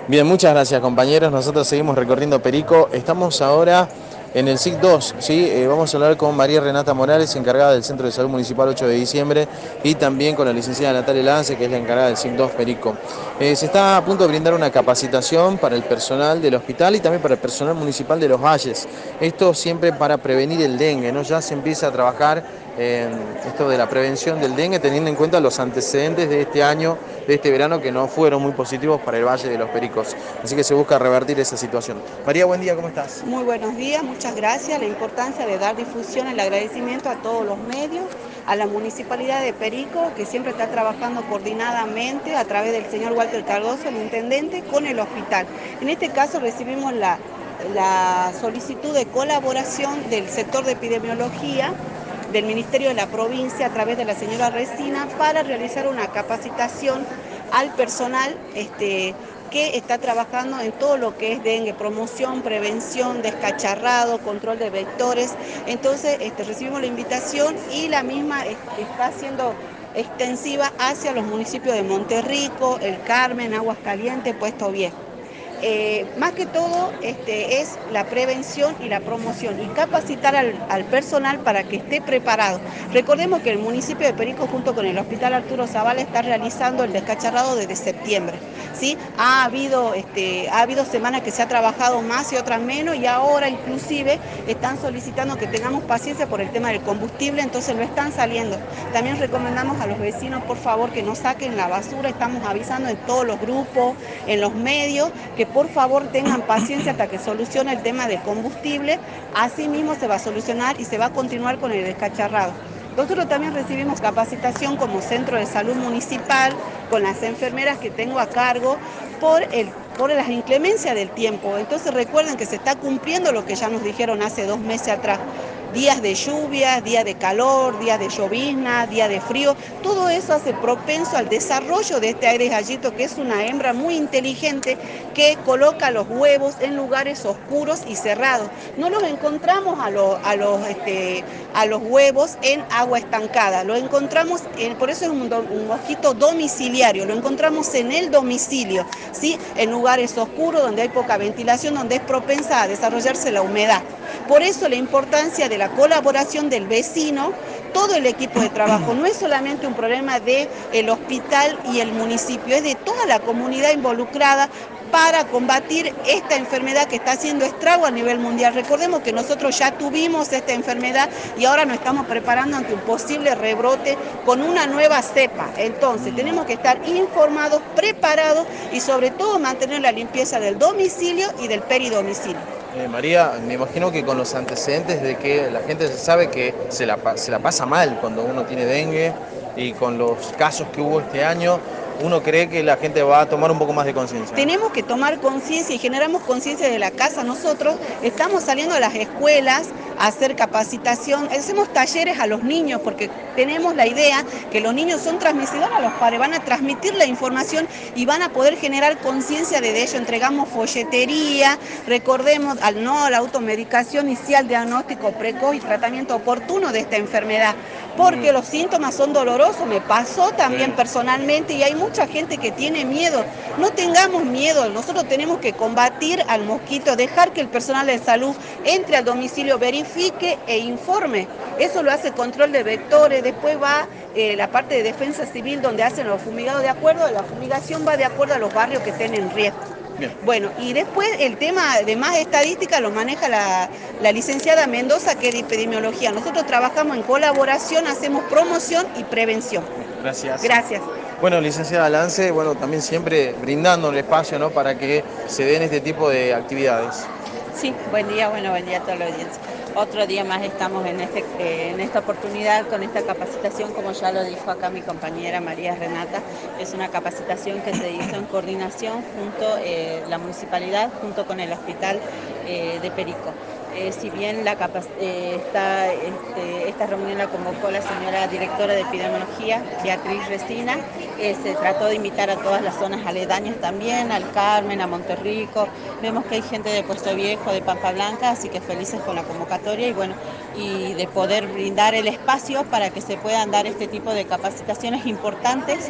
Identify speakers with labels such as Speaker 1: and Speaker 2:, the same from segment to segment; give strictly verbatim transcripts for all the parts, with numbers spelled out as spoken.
Speaker 1: Bien, muchas gracias compañeros. Nosotros seguimos recorriendo Perico. Estamos ahora en el S I C dos, ¿sí? Eh, vamos a hablar con María Renata Morales, encargada del Centro de Salud Municipal ocho de diciembre, y también con la licenciada Natalia Lance, que es la encargada del S I C dos Perico. Eh, se está a punto de brindar una capacitación para el personal del hospital y también para el personal municipal de Los Valles. Esto siempre para prevenir el dengue, ¿no? Ya se empieza a trabajar en esto de la prevención del dengue, teniendo en cuenta los antecedentes de este año, de este verano, que no fueron muy positivos para el Valle de los Pericos. Así que se busca revertir esa situación. María, buen día, ¿cómo estás?
Speaker 2: Muy buenos días, muchas gracias. La importancia de dar difusión, el agradecimiento a todos los medios, a la Municipalidad de Perico, que siempre está trabajando coordinadamente a través del señor Walter Cardoso, el intendente, con el hospital. En este caso recibimos la, la solicitud de colaboración del sector de epidemiología del Ministerio de la Provincia a través de la señora Resina para realizar una capacitación al personal este, que está trabajando en todo lo que es dengue, promoción, prevención, descacharrado, control de vectores. Entonces este, recibimos la invitación y la misma este, está siendo extensiva hacia los municipios de Monterrico, El Carmen, Aguascalientes, Puesto Viejo. Eh, más que todo este, es la prevención y la promoción y capacitar al, al personal para que esté preparado. Recordemos que el municipio de Perico junto con el Hospital Arturo Zavala está realizando el descacharrado desde septiembre. ¿Sí? Ha habido, este, ha habido semanas que se ha trabajado más y otras menos y ahora inclusive están solicitando que tengamos paciencia por el tema del combustible, entonces lo están saliendo. También recomendamos a los vecinos por favor que no saquen la basura, estamos avisando en todos los grupos, en los medios, que por favor tengan paciencia hasta que solucione el tema de combustible, así mismo se va a solucionar y se va a continuar con el descacharrado. Nosotros también recibimos capacitación como centro de salud municipal con las enfermeras que tengo a cargo por, el, por las inclemencias del tiempo. Entonces recuerden que se está cumpliendo lo que ya nos dijeron hace dos meses atrás. Días de lluvia, días de calor, días de llovizna, días de frío, todo eso hace propenso al desarrollo de este aire gallito, que es una hembra muy inteligente que coloca los huevos en lugares oscuros y cerrados. No los encontramos a, lo, a, los, este, a los huevos en agua estancada, lo encontramos, en, por eso es un, un mosquito domiciliario, lo encontramos en el domicilio, ¿sí? En lugares oscuros donde hay poca ventilación, donde es propensa a desarrollarse la humedad. Por eso la importancia de la colaboración del vecino, todo el equipo de trabajo, no es solamente un problema del hospital y el municipio, es de toda la comunidad involucrada para combatir esta enfermedad que está haciendo estrago a nivel mundial. Recordemos que nosotros ya tuvimos esta enfermedad y ahora nos estamos preparando ante un posible rebrote con una nueva cepa. Entonces tenemos que estar informados, preparados y sobre todo mantener la limpieza del domicilio y del peridomicilio.
Speaker 1: Eh, María, me imagino que con los antecedentes de que la gente se sabe que se la, se la pasa mal cuando uno tiene dengue y con los casos que hubo este año, uno cree que la gente va a tomar un poco más de conciencia.
Speaker 2: Tenemos que tomar conciencia y generamos conciencia de la casa. Nosotros estamos saliendo a las escuelas a hacer capacitación, hacemos talleres a los niños porque tenemos la idea que los niños son transmisores a los padres, van a transmitir la información y van a poder generar conciencia de ello. Entregamos folletería, recordemos al no la automedicación inicial, diagnóstico precoz y tratamiento oportuno de esta enfermedad, porque los síntomas son dolorosos, me pasó también personalmente y hay mucha gente que tiene miedo. No tengamos miedo, nosotros tenemos que combatir al mosquito, dejar que el personal de salud entre al domicilio, verifique e informe. Eso lo hace control de vectores, después va eh, la parte de defensa civil donde hacen los fumigados de acuerdo, la fumigación va de acuerdo a los barrios que estén en riesgo. Bien. Bueno, y después el tema de más estadística lo maneja la, la licenciada Mendoza, que es de epidemiología. Nosotros trabajamos en colaboración, hacemos promoción y prevención.
Speaker 1: Gracias.
Speaker 2: Gracias.
Speaker 1: Bueno, licenciada Lance, bueno, también siempre brindando el espacio, ¿no?, para que se den este tipo de actividades.
Speaker 3: Sí, buen día, bueno, buen día a toda la audiencia. Otro día más estamos en, este, eh, en esta oportunidad con esta capacitación, como ya lo dijo acá mi compañera María Renata, es una capacitación que se hizo en coordinación junto eh, la municipalidad, junto con el hospital eh, de Perico. Eh, si bien la eh, esta, este, esta reunión la convocó la señora directora de epidemiología, Beatriz Resina, eh, se trató de invitar a todas las zonas aledañas también, al Carmen, a Monterrico. Vemos que hay gente de Puesto Viejo, de Pampa Blanca, así que felices con la convocatoria y bueno, y de poder brindar el espacio para que se puedan dar este tipo de capacitaciones importantes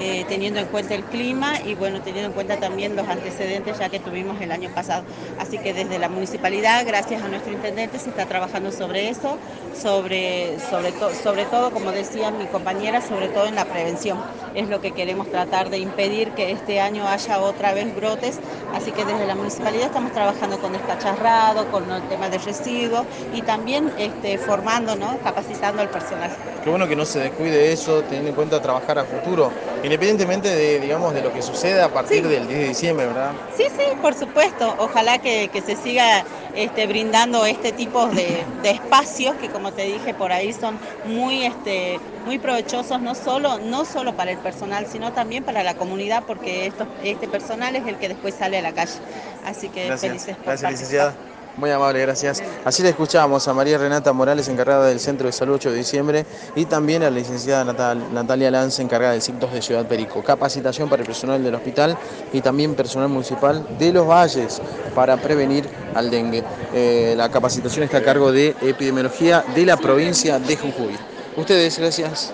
Speaker 3: eh, teniendo en cuenta el clima y bueno, teniendo en cuenta también los antecedentes ya que tuvimos el año pasado. Así que desde la municipalidad, gracias a nuestro intendente, se está trabajando sobre eso, sobre, sobre, to, sobre todo, como decía mi compañera, sobre todo en la prevención. Es lo que queremos tratar de impedir que este año haya otra vez brotes, así que desde la municipalidad estamos trabajando con descacharrado, con el tema de residuos y también este, formando, ¿no? Capacitando al personal.
Speaker 1: Qué bueno que no se descuide eso, teniendo en cuenta trabajar a futuro, independientemente de, digamos, de lo que suceda a partir
Speaker 3: Sí.
Speaker 1: del diez de diciembre, ¿verdad?
Speaker 3: Sí, sí, por supuesto. Ojalá que, que se siga este, brindando este tipo de, de espacios que, como te dije, por ahí son muy, este, muy provechosos, no solo, no solo para el personal, sino también para la comunidad, porque esto, este personal es el que después sale a la calle. Así que
Speaker 1: Gracias,
Speaker 3: felices por
Speaker 1: gracias
Speaker 3: participar.
Speaker 1: licenciada. Muy amable, gracias. Así le escuchamos a María Renata Morales, encargada del Centro de Salud ocho de diciembre, y también a la licenciada Natal, Natalia Lance, encargada del C I C dos de Ciudad Perico. Capacitación para el personal del hospital y también personal municipal de Los Valles para prevenir al dengue. Eh, la capacitación está a cargo de epidemiología de la provincia de Jujuy. Ustedes, gracias.